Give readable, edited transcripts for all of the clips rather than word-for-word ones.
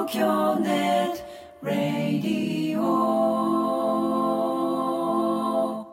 京ネットラディオ。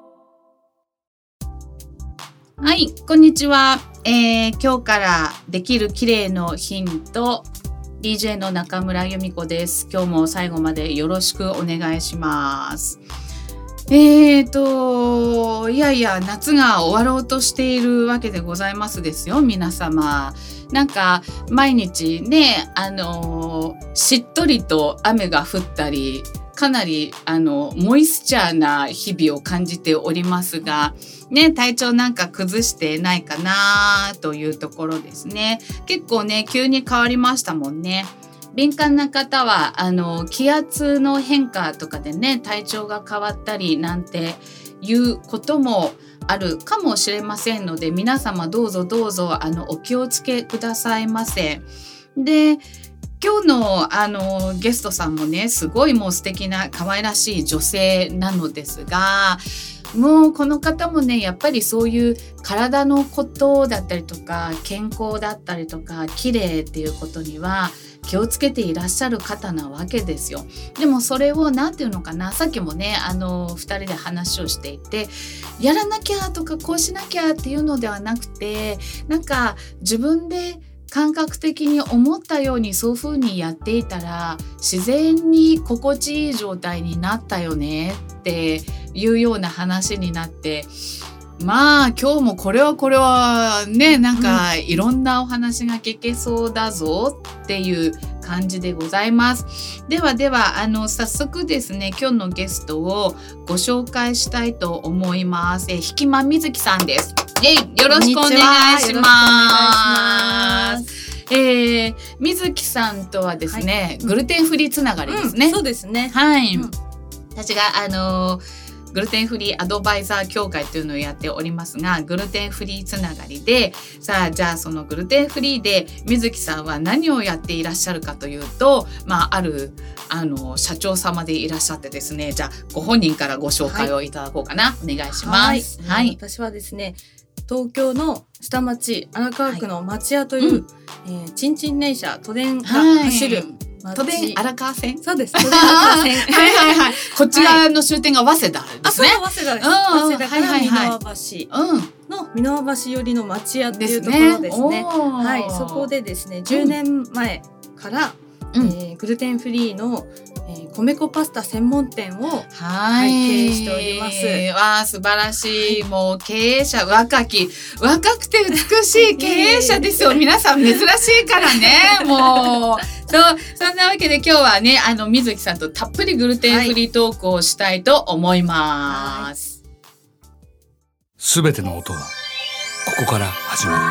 はい、こんにちは。今日からできる綺麗のヒント DJ の中村由美子です。今日も最後までよろしくお願いします。いやいや夏が終わろうとしているわけでございますですよ、皆様。なんか毎日ね、しっとりと雨が降ったり、かなりモイスチャーな日々を感じておりますが、ね、体調なんか崩してないかなというところですね。結構ね、急に変わりましたもんね。敏感な方は気圧の変化とかでね、体調が変わったりなんていうこともあるかもしれませんので、皆様どうぞお気をつけくださいませ。で、今日のゲストさんもね、すごいもう素敵な可愛らしい女性なのですが、もうこの方もね、やっぱりそういう体のことだったりとか、健康だったりとか、綺麗っていうことには気をつけていらっしゃる方なわけですよ。でもそれをなんていうのかな、さっきもね2人で話をしていて、やらなきゃとかこうしなきゃっていうのではなくて、なんか自分で感覚的に思ったようにそういう風にやっていたら自然に心地いい状態になったよねっていうような話になって、まあ今日もこれはね、なんかいろんなお話が聞けそうだぞっていう感じでございます。では早速ですね、今日のゲストをご紹介したいと思います。ひきまみずきさんです。よろしくお願いします。みずきさんとはですね、グルテンフリーつながりですね。 そうですね。 はい。私がグルテンフリーアドバイザー協会というのをやっておりますが、グルテンフリーつながりで、さあじゃあそのグルテンフリーで水木さんは何をやっていらっしゃるかというと、ある社長様でいらっしゃってですね、じゃあご本人からご紹介をいただこうかな。お願いします。 はい。私はですね、東京の下町荒川区の町屋という、ちんちん電車都電が走る、 都電荒川線。 そうです。都電荒川線。 はい。こっち側の終点が早稲田ですね。 そう、早稲田です。早稲田から箕輪橋の箕輪橋寄りの町屋っていうところですね。はい。そこでですね、10年前から、グルテンフリーの米粉パスタ専門店を、経営しております。 わあ、素晴らしい。もう経営者、若くて美しい経営者ですよ。皆さん珍しいからね。もう。そんなわけで今日はね、水木さんとたっぷりグルテンフリートークをしたいと思います。 すべての音はここから始ま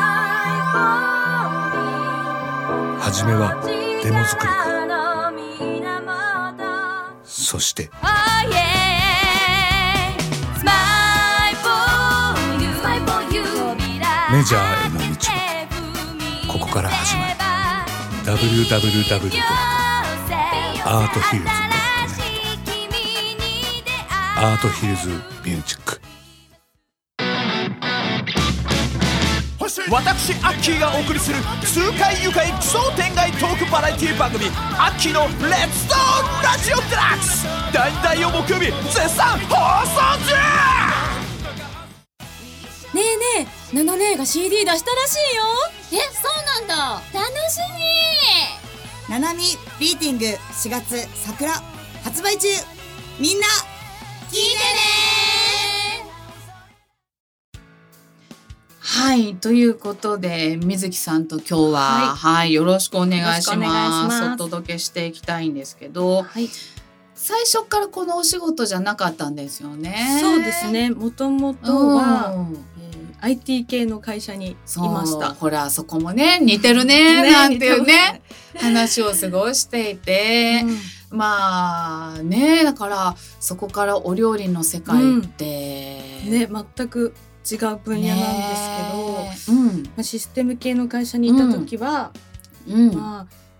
る。はじめはデモ作りから、そしてメジャーへの道もここから始まる。www.arthils.net アートヒルズミュージック。 私アッキーがお送りする痛快愉快奇想天外トークバラエティ番組、アッキーのレッツトーンラジオデラックス、第2曜木曜日絶賛放送中。 ねえねえ、ナナ姉が CD 出したらしいよ。そうなんだ。楽しみ。 ナナミビーティング4月桜発売中。みんな聞いてね。 はい、ということで水木さんと今日は、よろしくお願いします。お届けしていきたいんですけど、最初からこのお仕事じゃなかったんですよね。 そうですね。もともとは、IT 系の会社にいました。 ほらそこもね似てるねなんていうね話を過ごしていて、まあね、だからそこからお料理の世界って、 全く違う分野なんですけど、システム系の会社にいた時は、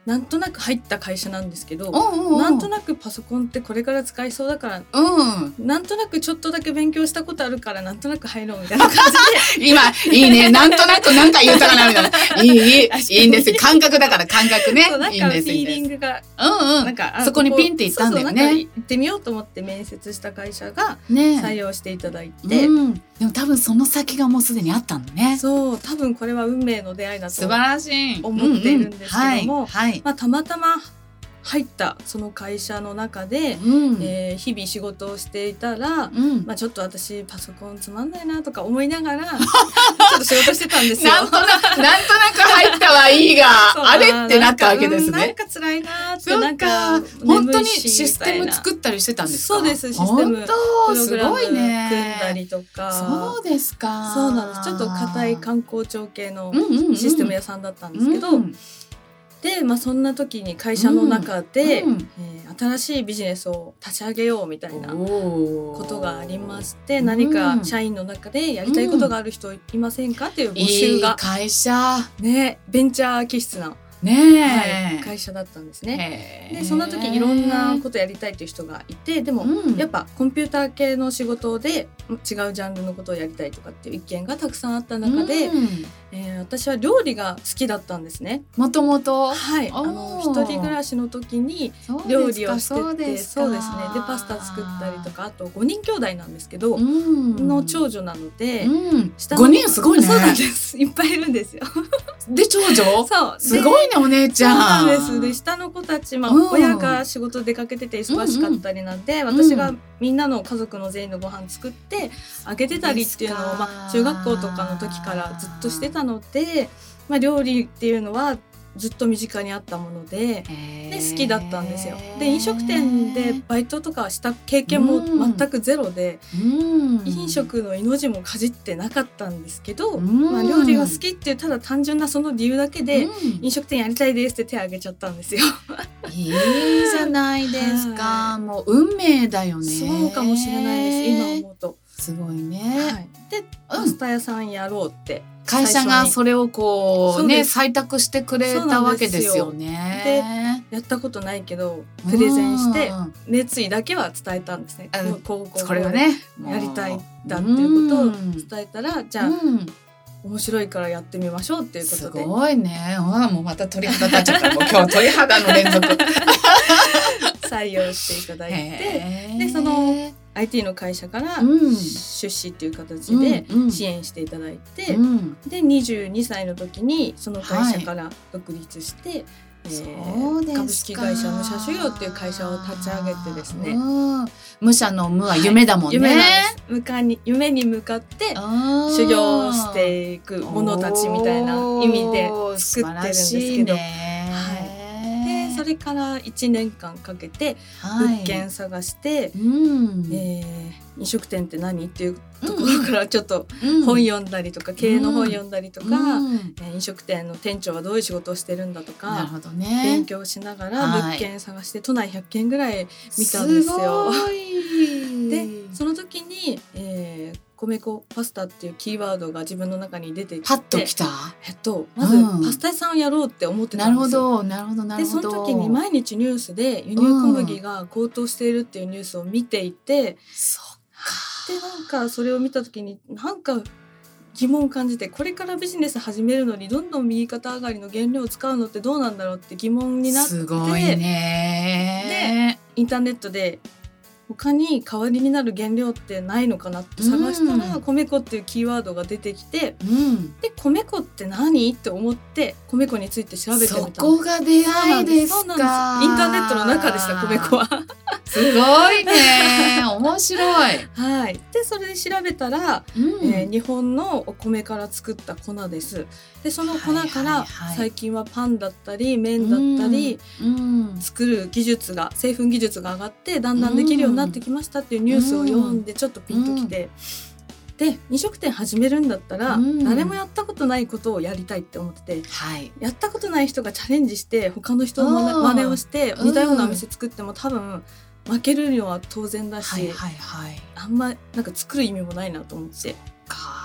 なんとなく入った会社なんですけど、 うんうん、 なんとなくパソコンってこれから使いそうだから、なんとなくちょっとだけ勉強したことあるからなんとなく入ろうみたいな感じで今いいね、なんとなくなんか言うたかなみたいな、いいんです、感覚だから、感覚ね。 なんかフィーリングが、 なんかそこにピンっていったんだよね。 そう行ってみようと思って面接した会社が採用していただいて、でも多分その先がもうすでにあったんだね。 そう、多分これは運命の出会いだと素晴らしい思っているんですけども、たまたま入ったその会社の中で、日々仕事をしていたら、ちょっと私パソコンつまんないなとか思いながらちょっと仕事してたんですよ。 なんとなく入ったはいいがあれってなったわけですね。 なんか辛いなって、なんか本当にシステム作ったりしてたんですか？ そうです、システムプログラム組んだりとか。 そうですか。 そうなんです。ちょっと固い観光庁系のシステム屋さんだったんですけど、で、そんな時に会社の中で、新しいビジネスを立ち上げようみたいなことがありまして、何か社員の中でやりたいことがある人いませんかっていう募集が、 いい会社ね、ベンチャー気質な会社だったんですね。でそんな時いろんなことやりたいという人がいて、でも、やっぱコンピューター系の仕事で違うジャンルのことをやりたいとかっていう意見がたくさんあった中で、私は料理が好きだったんですね。 もともと。 はい、一人暮らしの時に料理をしてて、そうですね。でパスタ作ったりとか、あと5人兄弟なんですけど、の長女なので、 5人すごいね。 そうなんです。いっぱいいるんですよ。 で長女？ そうすごいね、お姉ちゃん。 そうなんです。で下の子たち、親が仕事出かけてて忙しかったりなんで、私がみんなの家族の全員のご飯作ってあげてたりっていうのを、中学校とかの時からずっとしてたので、料理っていうのはずっと身近にあったもので、好きだったんですよ。で飲食店でバイトとかした経験も全くゼロで、飲食の命もかじってなかったんですけど、料理が好きっていうただ単純なその理由だけで、飲食店やりたいですって手を挙げちゃったんですよ。 いいじゃないですか。もう運命だよね。 そうかもしれないです、今思うと。 すごいね。 でパスタ屋さんやろうって会社がそれを採択してくれたわけですよね。 でやったことないけどプレゼンして熱意だけは伝えたんですね。これはねやりたいんだっていうことを伝えたら、じゃあ面白いからやってみましょうっていうことで。 すごいね。もうまた鳥肌立っちゃった。もう今日鳥肌の連続。 採用していただいて、でそのIT の会社から出資っていう形で支援していただいて、で22歳の時にその会社から独立して、株式会社武者修行っていう会社を立ち上げてですね、 武者の無は夢だもんね。 夢なんです。夢に向かって修行していく者たちみたいな意味で作ってるんですけど、それから1年間かけて物件探して、飲食店って何っていうところからちょっと本読んだりとか、経営の本読んだりとか、飲食店の店長はどういう仕事をしてるんだとか、勉強しながら物件探して都内100件ぐらい見たんですよ。でその時に、米粉パスタっていうキーワードが自分の中に出てきて、 パッときた。 まずパスタ屋さんをやろうって思ってたんですよ。 なるほど。 でその時に毎日ニュースで輸入小麦が高騰しているっていうニュースを見ていて、でなんかそれを見た時になんか疑問を感じて、これからビジネス始めるのにどんどん右肩上がりの原料を使うのってどうなんだろうって疑問になって、 すごいね。 でインターネットで他に代わりになる原料ってないのかなって探したら、米粉っていうキーワードが出てきて、で米粉って何って思って米粉について調べてみた。 そこが出会いですか。 インターネットの中でした、米粉は。 すごいね。面白い。 でそれで調べたら、日本のお米から作った粉です。でその粉から最近はパンだったり麺だったり、作る技術が製粉技術が上がってだんだんできるようになってきましたっていうニュースを読んでちょっとピンときて、で飲食店始めるんだったら、誰もやったことないことをやりたいって思ってて、やったことない人がチャレンジして他の人の真似をして似たようなお店作っても多分負けるのは当然だし、あんまなんか作る意味もないなと思って。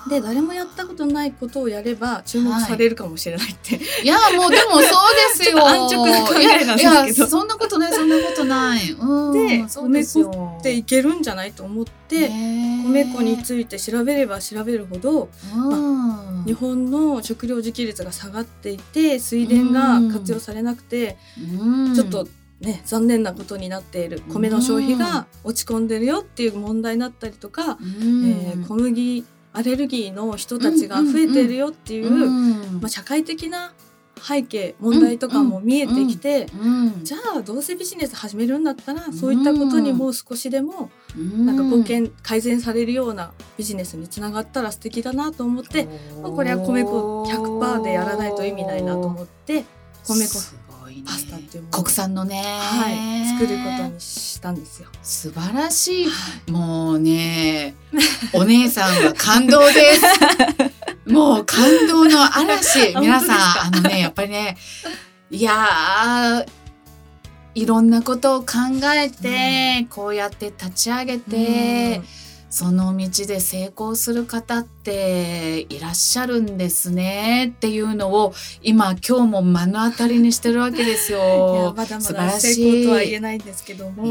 で誰もやったことないことをやれば注目されるかもしれないって、 いやもうでもそうですよ安直な考えなんですけど、 いやそんなことないそんなことない、 で米粉っていけるんじゃないと思って米粉について調べれば調べるほど、日本の食料自給率が下がっていて水田が活用されなくて、ちょっとね、残念なことになっている米の消費が落ち込んでるよっていう問題になったりとか、小麦アレルギーの人たちが増えてるよっていう、社会的な背景問題とかも見えてきて、じゃあどうせビジネス始めるんだったらそういったことにも少しでもなんか改善されるようなビジネスにつながったら素敵だなと思って、これは米粉 100% でやらないと意味ないなと思って米粉パスタっていうもの国産のね、 作ることにしたんですよ。 素晴らしい、もうねお姉さんは感動ですもう感動の嵐皆さんやっぱりねいやいろんなことを考えて、こうやって立ち上げて、その道で成功する方っていらっしゃるんですねっていうのを今日も目の当たりにしてるわけですよ。 いやまだまだ成功とは言えないんですけども、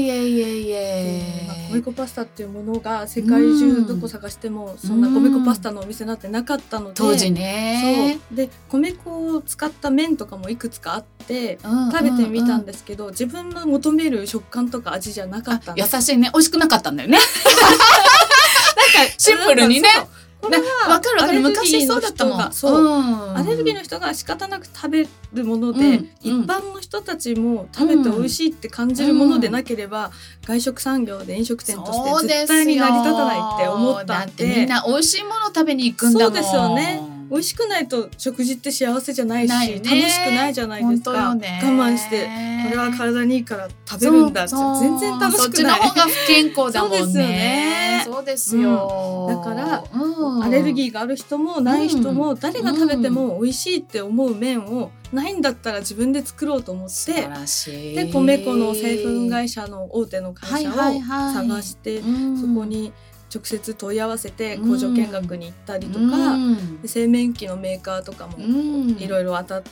米粉パスタっていうものが世界中どこ探してもそんな米粉パスタのお店なんてなかったので、 当時ねそうで米粉を使った麺とかもいくつかあって食べてみたんですけど、自分の求める食感とか味じゃなかったんです。 優しいね、美味しくなかったんだよねなんかシンプルにね、 これは分かる昔そうだったもん。 アレルギーの人が仕方なく食べるもので、一般の人たちも食べて美味しいって感じるものでなければ、外食産業で飲食店として絶対に成り立たないって思ったんで、 だってみんな美味しいもの食べに行くんだもん。 そうですよね。美味しくないと食事って幸せじゃないし、楽しくないじゃないですか。我慢してこれは体にいいから食べるんだって全然楽しくない。 そっちの方が不健康だもんね。 そうですよね。 そうですよ、 だから、アレルギーがある人もない人も、誰が食べても美味しいって思う麺をないんだったら自分で作ろうと思って、で米粉の製粉会社の大手の会社を探して、そこに直接問い合わせて工場見学に行ったりとか、製麺機のメーカーとかもいろいろ当たって、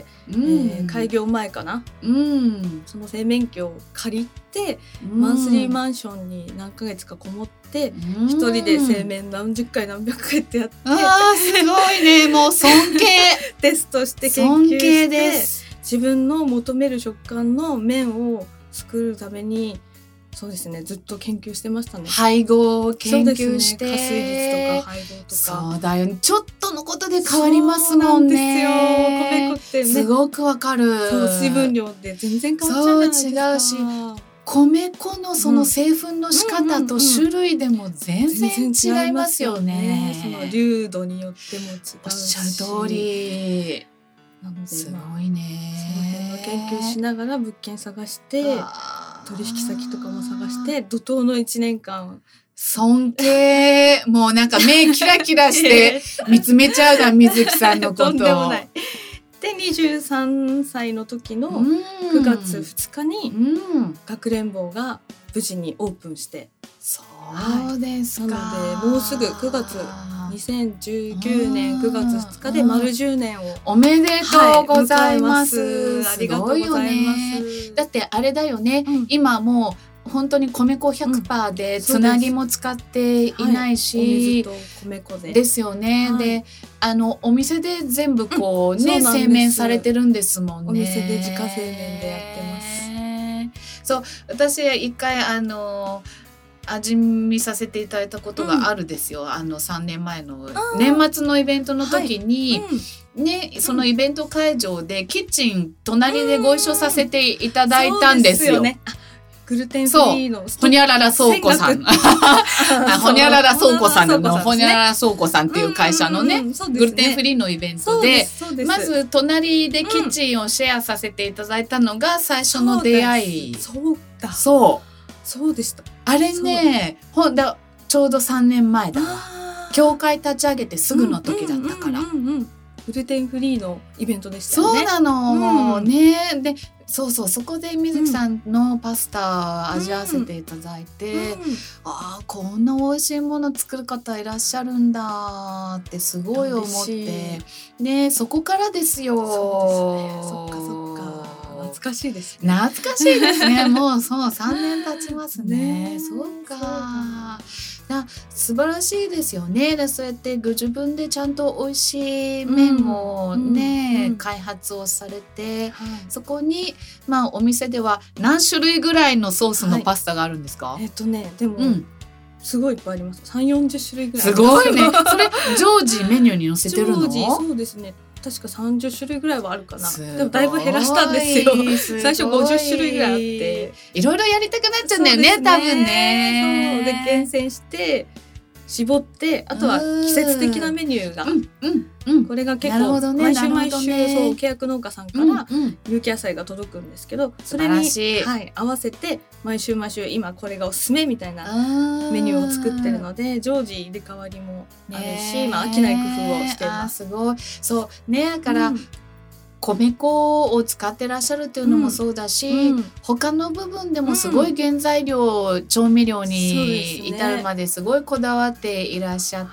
開業前かな、その製麺機を借りて、マンスリーマンションに何ヶ月かこもって、一人で製麺何十回何百回ってやって、 すごいね、もう尊敬テストして研究して自分の求める食感の麺を作るために、そうですね、ずっと研究してましたね。 配合を研究して、 加水率とか配合とか。 そうだよね、ちょっとのことで変わりますもんね。 そうなんですよ、米粉ってね、 すごくわかる。 そう、水分量で全然変わっちゃうじゃないですか。 そう違うし、米粉のその製粉の仕方と種類でも全然違いますよね。 その粒度によっても違うし。 おっしゃる通り。 なのですごいね。 その辺の研究しながら物件探して、取引先とかも探して怒涛の1年間。 尊敬もうなんか目キラキラして見つめちゃうが水木さんのこと。 とんでもない。で23歳の時の9月2日に学連坊が無事にオープンして、 そうですか。 なのでもうすぐ9月2019年9月2日で丸10年をおめでとうございます。 ありがとうございます。 だってあれだよね、今もう本当に米粉 100% でつなぎも使っていないし、 お水と米粉ですよね、でお店で全部こうね製麺されてるんですもんね。 お店で自家製麺でやってます。 そう、私一回味見させていただいたことがあるですよ、3年前の年末のイベントの時に、そのイベント会場でキッチン隣でご一緒させていただいたんですよ。 グルテンフリーのほにゃらら倉庫さんほにゃらら倉庫さんのほにゃらら倉庫さんっていう会社のね、グルテンフリーのイベントでまず隣でキッチンをシェアさせていただいたのが最初の出会い。 そうでした。 あれね、ちょうど3年前だわ。教会立ち上げてすぐの時だったから。 グルテンフリーのイベントでしたよね。 そうなの、ね。でそうそこで水木さんのパスタ味わわせていただいて、こんな美味しいもの作る方いらっしゃるんだってすごい思ってね、そこからですよ。 そっか懐かしいですね。 懐かしいですね。もうそう3年経ちますね。そうか。素晴らしいですよね。そうやってご自分でちゃんと美味しい麺をね、開発をされて、そこにお店では何種類ぐらいのソースのパスタがあるんですか？ でも、すごいいっぱいあります。3、40種類ぐらいすごいね。それ常時メニューに載せてるの？ 常時そうですね。確か30種類ぐらいはあるかな。でもだいぶ減らしたんですよ。最初50種類ぐらいあって、 いろいろやりたくなっちゃうんだよね、多分ね。 そうで厳選して絞って、あとは季節的なメニューが、これが結構毎週毎週そう契約農家さんから有機野菜が届くんですけど、それに合わせて毎週毎週今これがおすすめみたいなメニューを作ってるので、常時入れ替わりもあるし、飽きない工夫をしています。 すごい。そうね、だから米粉を使ってらっしゃるっていうのもそうだし、他の部分でもすごい原材料、調味料に至るまですごいこだわっていらっしゃって、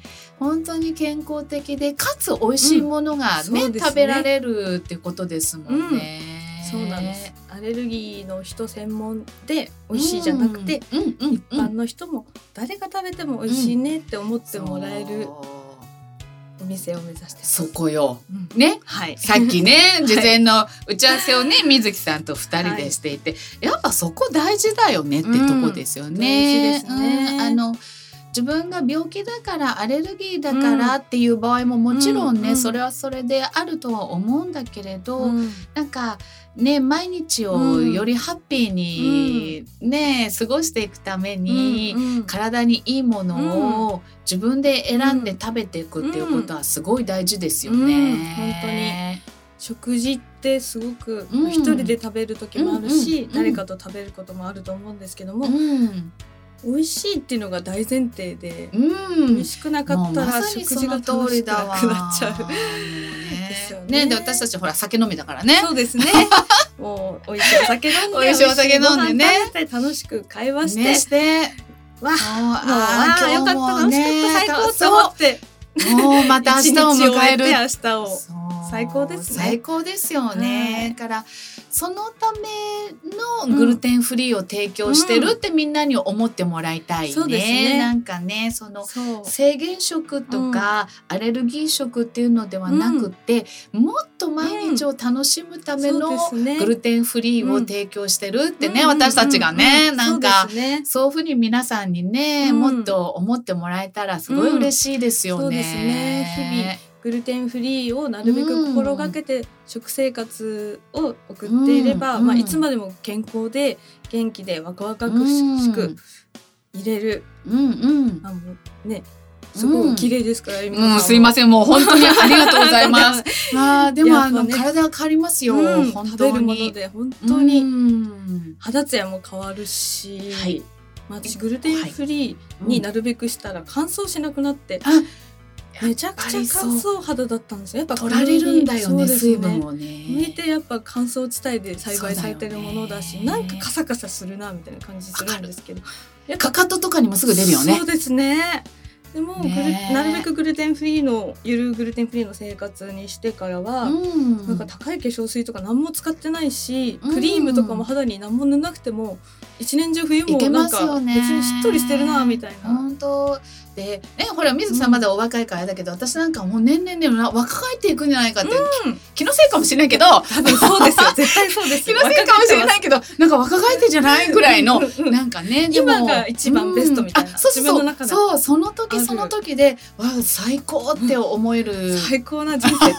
本当に健康的でかつ美味しいものが食べられるってことですもんね。 そうなんです。アレルギーの人専門で美味しいじゃなくて、一般の人も誰が食べても美味しいねって思ってもらえるお店を目指してます。 そこよ、ね、さっきね事前の打ち合わせをね水木さんと2人でしていて、やっぱそこ大事だよねってとこですよね。 大事ですね。 自分が病気だからアレルギーだからっていう場合ももちろんね、それはそれであるとは思うんだけれど、なんかね毎日をよりハッピーにね、過ごしていくために、体にいいものを自分で選んで食べていくっていうことはすごい大事ですよね。 本当に食事ってすごく一人で食べる時もあるし、誰かと食べることもあると思うんですけども、美味しいっていうのが大前提で、美味しくなかったら食事が楽しくなくなっちゃうですよね。 で私たちほら酒飲みだからね。 そうですね。もう美味しいお酒飲んで、美味しいお酒飲んでね、楽しく会話して、わあよかった、楽しかった、最高って思って、 もうまた明日を迎える。 明日を最高ですね。 最高ですよね。だからそのためのグルテンフリーを提供してるってみんなに思ってもらいたいね。なんかね、その制限食とかアレルギー食っていうのではなくて、もっと毎日を楽しむためのグルテンフリーを提供してるってね、私たちがね、なんかそういうふうに皆さんにね、もっと思ってもらえたらすごい嬉しいですよね。 そうですね。日々グルテンフリーをなるべく心がけて食生活を送っていれば、いつまでも健康で元気でワクワクしく入れる。ね、すごい綺麗ですから、 すいません、もう本当にありがとうございます。でも体が変わりますよ。 食べるもので本当に肌ツヤも変わるし、私グルテンフリーになるべくしたら乾燥しなくなって。めちゃくちゃ乾燥肌だったんですよ。やっぱ取られるんだよね、水分をね。 向いてやっぱ乾燥地帯で栽培されてるものだし、なんかカサカサするなみたいな感じするんですけど、 かかととかにもすぐ出るよね。 そうですね。でもなるべくグルテンフリーのゆるグルテンフリーの生活にしてからは、なんか高い化粧水とか何も使ってないし、クリームとかも肌に何も塗らなくても一年中冬もなんか別にしっとりしてるなみたいな。 本当でね、ほら水木さんまだお若いからだけど、私なんかもう年々ね若返っていくんじゃないかって、気のせいかもしれないけど、 多分そうですよ、絶対そうですよ。 気のせいかもしれないけど、なんか若返ってんじゃないぐらいのなんかね、 今が一番ベストみたいな。自分の中でそう、その時その時で最高って思える、 最高な人生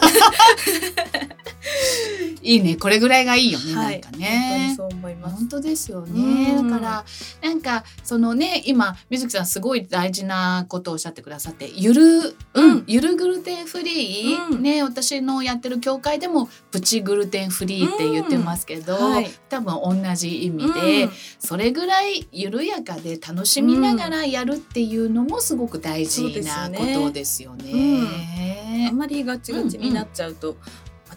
いいね、これぐらいがいいよね、なんかね。 本当にそう思います。 本当ですよね。だからなんかそのね、今水木さんすごい大事なことをおっしゃってくださって、ゆるグルテンフリー、ね、私のやってる協会でもプチグルテンフリーって言ってますけど、多分同じ意味で、それぐらい緩やかで楽しみながらやるっていうのもすごく大事なことですよね。 あんまりガチガチになっちゃうと、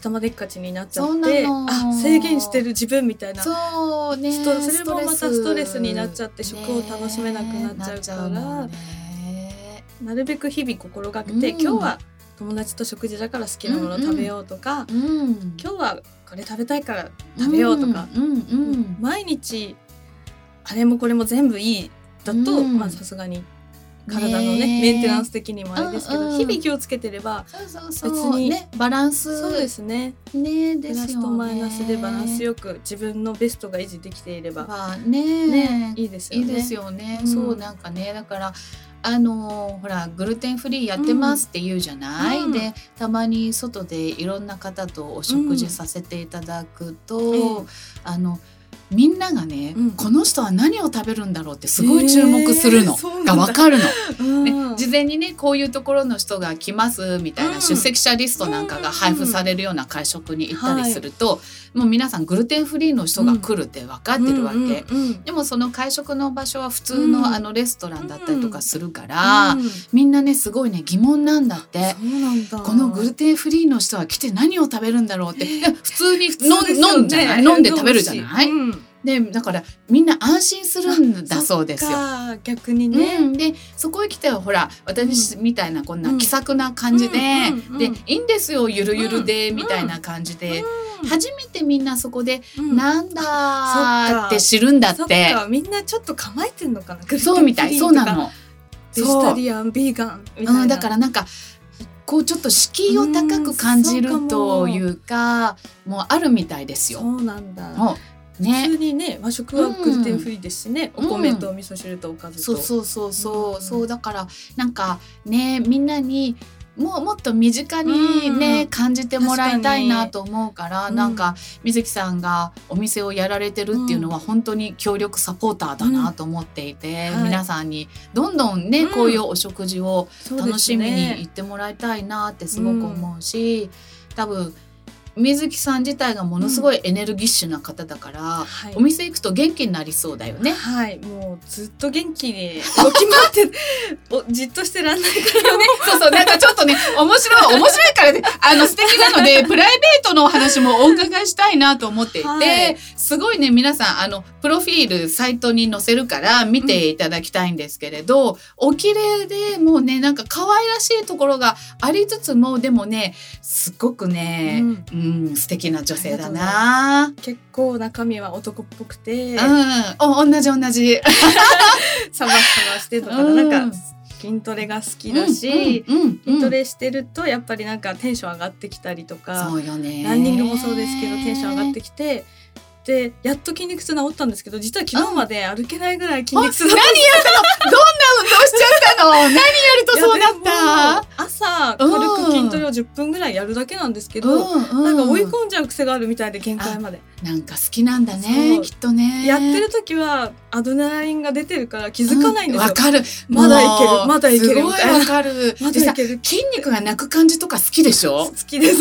頭でっかちになっちゃって、制限してる自分みたいな、 そうね、 それもまたストレスになっちゃって食を楽しめなくなっちゃうから、なるべく日々心がけて、今日は友達と食事だから好きなものを食べようとか、今日はこれ食べたいから食べようとか、毎日あれもこれも全部いいだと、さすがに体のねメンテナンス的にもあれですけど、日々気をつけてれば別にバランス、 そうですね、プラスとマイナスでバランスよく自分のベストが維持できていればいいですよね。 いいですよね。そうなんかね、だからほらグルテンフリーやってますって言うじゃない、でたまに外でいろんな方とお食事させていただくと、みんながね、この人は何を食べるんだろうってすごい注目するのが分かるの、事前にねこういうところの人が来ますみたいな出席者リストなんかが配布されるような会食に行ったりすると、もう皆さんグルテンフリーの人が来るって分かってるわけ、でもその会食の場所は普通のレストランだったりとかするから、みんなねすごいね疑問なんだって。このグルテンフリーの人は来て何を食べるんだろうって、普通に飲んで食べるじゃない、でだからみんな安心するんだそうですよ。 逆にね、 でそこへ来てほら私みたいなこんな気さくな感じで、でいいんですよゆるゆるでみたいな感じで、初めてみんなそこで、なんだって知るんだって。 みんなちょっと構えてんのかな。 そうみたい、そうなの。 ベジタリアンビーガンみたいな、 だからなんかこうちょっと敷居を高く感じるというか、もうあるみたいですよ。 そうなんだ。普通にね和食はグルテンフリーですしね、お米とお味噌汁とおかずと、 そうだからなんかねみんなにもっと身近にね、感じてもらいたいなと思うから、なんか水木さんがお店をやられてるっていうのは本当に協力サポーターだなと思っていて、皆さんにどんどんね、こういうお食事を楽しみに行ってもらいたいなってすごく思うし、多分水木さん自体がものすごいエネルギッシュな方だから、お店行くと元気になりそうだよね。 もうずっと元気に動き回ってじっとしてらんないからね。 そうなんかちょっとね面白いからね素敵なのでプライベートのお話もお伺いしたいなと思っていて、すごいね皆さんプロフィールサイトに載せるから見ていただきたいんですけれど、お綺麗でもうねなんか可愛らしいところがありつつも、でもねすごくね、素敵な女性だな。 結構中身は男っぽくて、 同じサバしてとか、なんか筋トレが好きだし、筋トレしてるとやっぱりなんかテンション上がってきたりとか、 そうよね、 ランニングもそうですけどテンション上がってきて、でやっと筋肉痛治ったんですけど、実は昨日まで歩けないぐらい筋肉痛だったんです。 何やったの？どんな運動しちゃったの？何やるとそうなった？ 朝軽く筋トレを10分ぐらいやるだけなんですけど、なんか追い込んじゃう癖があるみたいで、限界まで。 なんか好きなんだね、きっとね。 やってる時はアドレナリンが出てるから気づかないんですよ。 わかる。 まだいけるみたいな。 すごいわかる。 まだいける。 筋肉が鳴く感じとか好きでしょ？ 好きです。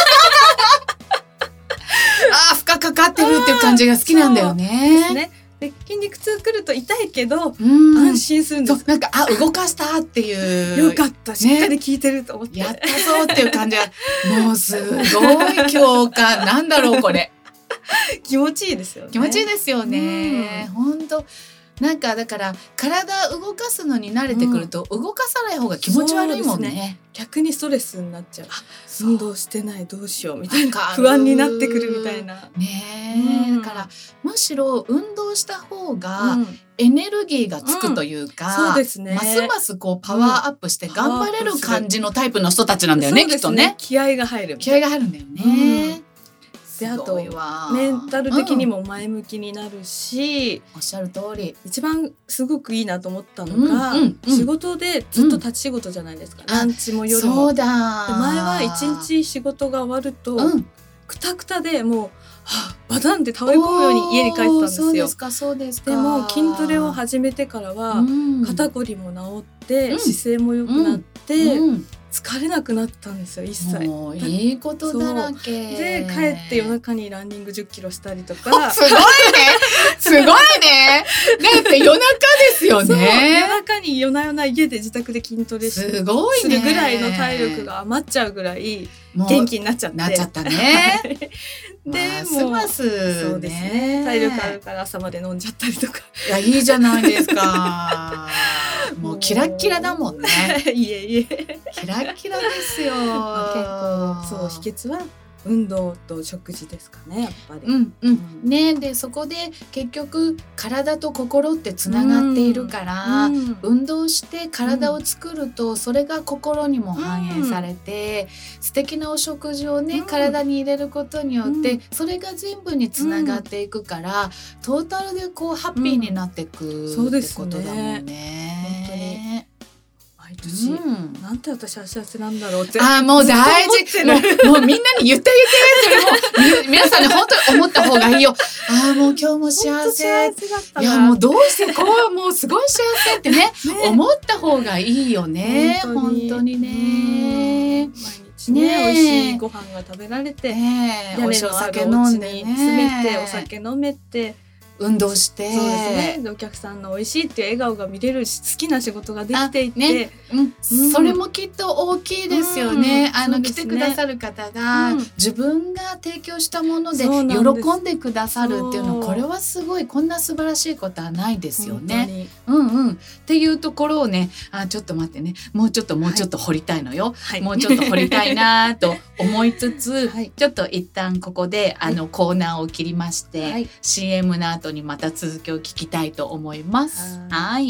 負荷かかってるっていう感じが好きなんだよね。 で筋肉痛くると痛いけど、安心するんです。 なんか動かしたっていう、 よかったしっかり効いてると思って、 やったぞっていう感じがもうすごい共感。なんだろうこれ。 気持ちいいですよね。 気持ちいいですよね。本当なんかだから体動かすのに慣れてくると、動かさない方が気持ち悪いもんね。 逆にストレスになっちゃう。運動してないどうしようみたいな不安になってくるみたいな。 だからむしろ運動した方がエネルギーがつくというか、 そうですね。 ますますこうパワーアップして頑張れる感じのタイプの人たちなんだよね、きっとね。 気合が入るんだよね。であとメンタル的にも前向きになるし、 おっしゃる通り。 一番すごくいいなと思ったのが、仕事でずっと立ち仕事じゃないですか、ランチも夜も。 そうだ。 前は一日仕事が終わると、くたくたでもうバタンって倒れ込むように家に帰ってたんですよ。 そうですか。 でも筋トレを始めてからは、肩こりも治って、姿勢も良くなって、 疲れなくなったんですよ一切。 もういいことだらけで帰って夜中にランニング10キロしたりとかすごいねすごいねだって夜中ですよね。 夜中に夜な夜な家で自宅で筋トレすごいねするぐらいの体力が余っちゃうぐらい元気になっちゃってったねでもますそうですね体力あるから朝まで飲んじゃったりとか。 いやいいじゃないですかもうキラッキラだもんねいえいえキラッキラですよ、 結構そう秘訣は運動と食事ですかねやっぱり。 ねでそこで結局体と心ってつながっているから、運動して体を作ると、それが心にも反映されて、素敵なお食事をね、体に入れることによって、それが全部につながっていくから、トータルでこうハッピーになっていく、ってことだもんね。 本当に毎年、なんて私は幸せなんだろうって。 もう大事。もうみんなに言ってそれも皆さんね本当に思った方がいいよ。もう今日も幸せ。いやもうどうしてこうもうすごい幸せってね思った方がいいよね。本当にね。 毎日ね美味しいご飯が食べられて、 美味しいお酒飲んでね。 お酒飲めて。 運動して、 そうですね。お客さんの美味しいっていう笑顔が見れるし、好きな仕事ができていて、 それもきっと大きいですよね。来てくださる方が、自分が提供したもので喜んでくださるっていうの、これはすごい、こんな素晴らしいことはないですよね。っていうところをね、ちょっと待ってね、もうちょっと掘りたいのよ。もうちょっと掘りたいなと思いつつ、ちょっと一旦ここでコーナーを切りまして、CM の後にまた続きを聞きたいと思います。はい。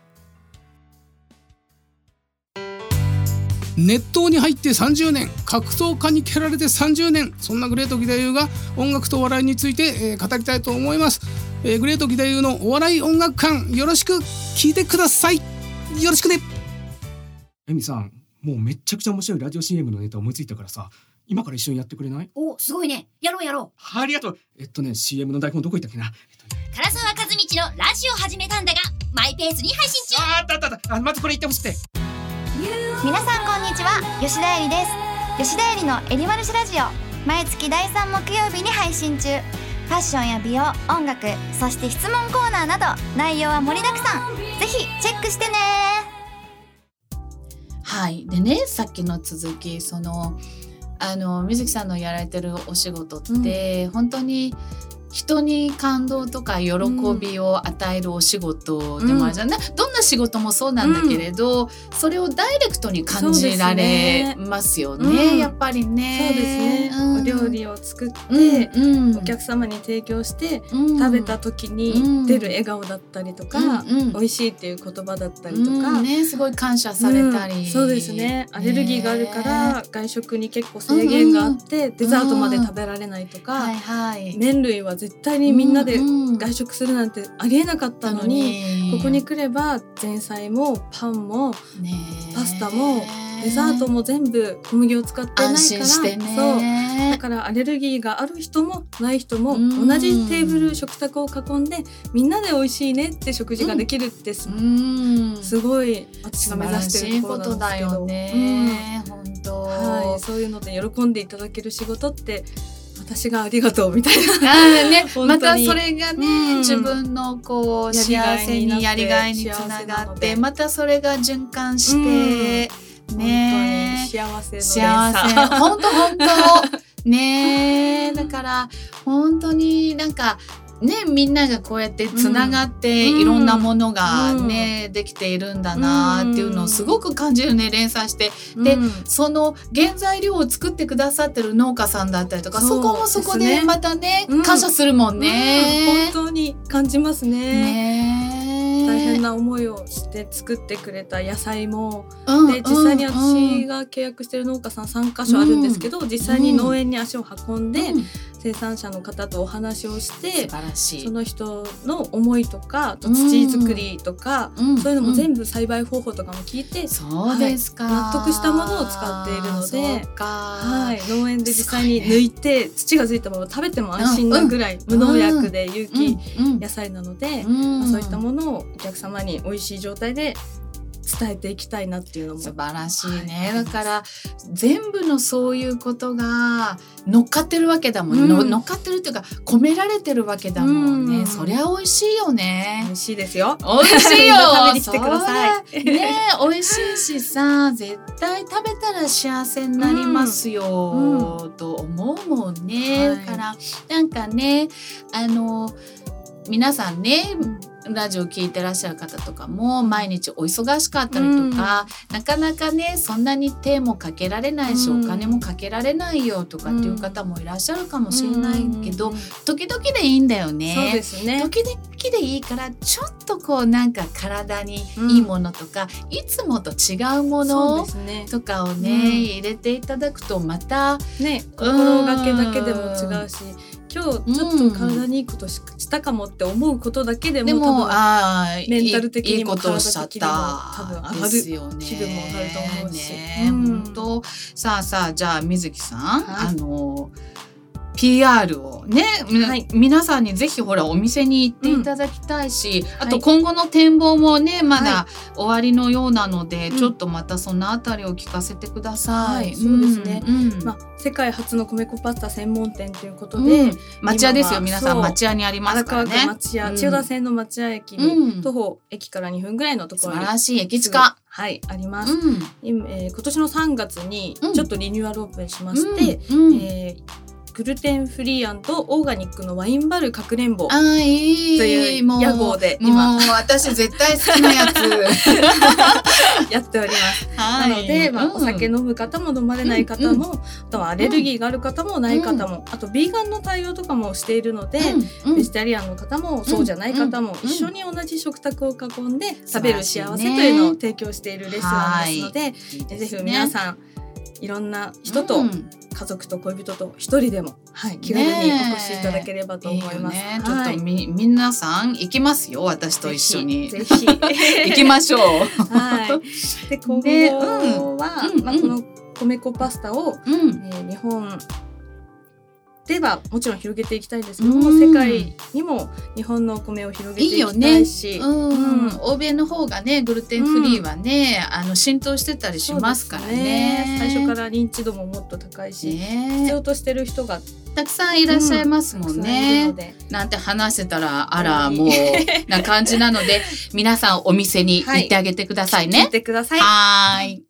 熱湯に入って30年、格闘家に蹴られて30年、そんなグレート義太夫が音楽とお笑いについて、語りたいと思います。グレート義太夫のお笑い音楽館、よろしく聞いてください。よろしくね。エミさん、もうめちゃくちゃ面白いラジオ CM のネタ思いついたからさ、今から一緒にやってくれない？ お、すごいね。やろう。 ありがとう。CM の台本どこ行ったっけな。 唐沢和道のラジオ始めたんだがマイペースに配信中。 まずこれ言ってほしくて。 皆さんこんにちは、吉田絵里です。吉田絵里のエリマルシラジオ、毎月第3木曜日に配信中。ファッションや美容、音楽、そして質問コーナーなど内容は盛りだくさん。ぜひチェックしてね。 はい。でね、さっきの続き、水木さんのやられてるお仕事って、本当に人に感動とか喜びを与えるお仕事でもあるじゃん、どんな仕事もそうなんだけれど、それをダイレクトに感じられますよね、やっぱりね。 そうですね、お料理を作って、お客様に提供して、食べた時に出る笑顔だったりとか、美味しいっていう言葉だったりとか、 すごい感謝されたり、 そうですね。アレルギーがあるから外食に結構制限があって、デザートまで食べられないとか、麺類は絶対にみんなで外食するなんてありえなかったのに、ここに来れば前菜もパンもパスタもデザートも全部小麦を使ってないから、そうだからアレルギーがある人もない人も同じテーブル食卓を囲んでみんなで美味しいねって食事ができるって、すごい私が目指してるところなんですけど、 本当、 はい、そういうので喜んでいただける仕事って私がありがとうみたいなまたそれがね、自分のこう幸せにやりがいにつながって、またそれが循環して、 ね、幸せの連鎖、 本当ね、だから本当になんかね、みんながこうやってつながっていろんなものがね、できているんだなっていうのをすごく感じるね、連鎖して。で、その原材料を作ってくださってる農家さんだったりとか、そこもそこでまたね、感謝するもんね。 本当に感じますね。大変な思いをして作ってくれた野菜も、で実際に私が契約してる農家さん3カ所あるんですけど、実際に農園に足を運んで、生産者の方とお話をして、 素晴らしい、 その人の思いとか土作りとか、そういうのも全部栽培方法とかも聞いて、 そうですか、 納得したものを使っているので、農園で実際に抜いて土がついたものを食べても安心なぐらい無農薬で有機野菜なので、そういったものをお客様に美味しい状態で伝えていきたいなっていうのも素晴らしいね、だから全部のそういうことが乗っかってるわけだもん、乗っかってるっていうか込められてるわけだもんね、そりゃ美味しいよね。 美味しいですよ。 美味しいよ食べに来てくださいね。美味しいしさ、絶対食べたら幸せになりますよ、と思うもんね、だからなんかね皆さんね、ラジオ聞いてらっしゃる方とかも毎日お忙しかったりとか、なかなかねそんなに手もかけられないし、お金もかけられないよとかっていう方もいらっしゃるかもしれないけど、時々でいいんだよね。 そうですね。 時々でいいからちょっとこうなんか体にいいものとか、いつもと違うものとかをね、入れていただくとまたね、心がけだけでも違うし、今日ちょっと体にいいことしたかもって思うことだけでも多分メンタル的にも体的にも多分上がる気分も上がると思うし、 本当。さあじゃあ水木さん、PR をね、皆さんにぜひほらお店に行っていただきたいし、あと今後の展望もねまだ終わりのようなので、ちょっとまたそのあたりを聞かせてください。 そうですね、世界初の米粉パスタ専門店ということで、 町屋ですよ皆さん、町屋にありますからね。 荒川区町屋、千代田線の町屋駅に徒歩駅から2分ぐらいのところに素晴らしい駅近あります。今年の3月にちょっとリニューアルオープンしまして、グルテンフリー&オーガニックのワインバルかくれんぼという屋号で今もう私絶対好きなやつやっております。なので、お酒飲む方も飲まれない方も、あとはアレルギーがある方もない方も、あとビーガンの対応とかもしているので、ベジタリアンの方もそうじゃない方も一緒に同じ食卓を囲んで食べる幸せというのを提供しているレストランですので、ぜひ皆さんいろんな人と、家族と恋人と一人でも、気軽にお越しいただければと思います。 ちょっと皆さん行きますよ、私と一緒に。ぜひ行きましょう。 で今後は、この米粉パスタを、日本ではもちろん広げていきたいんですけども、世界にも日本のお米を広げていきたいし、 欧米の方がねグルテンフリーはね、浸透してたりしますからね。 最初から認知度ももっと高いし、必要としてる人がたくさんいらっしゃいますもんね。なんて話してたらあらもうな感じなので皆さんお店に行ってあげてくださいね。 行ってください。 はい。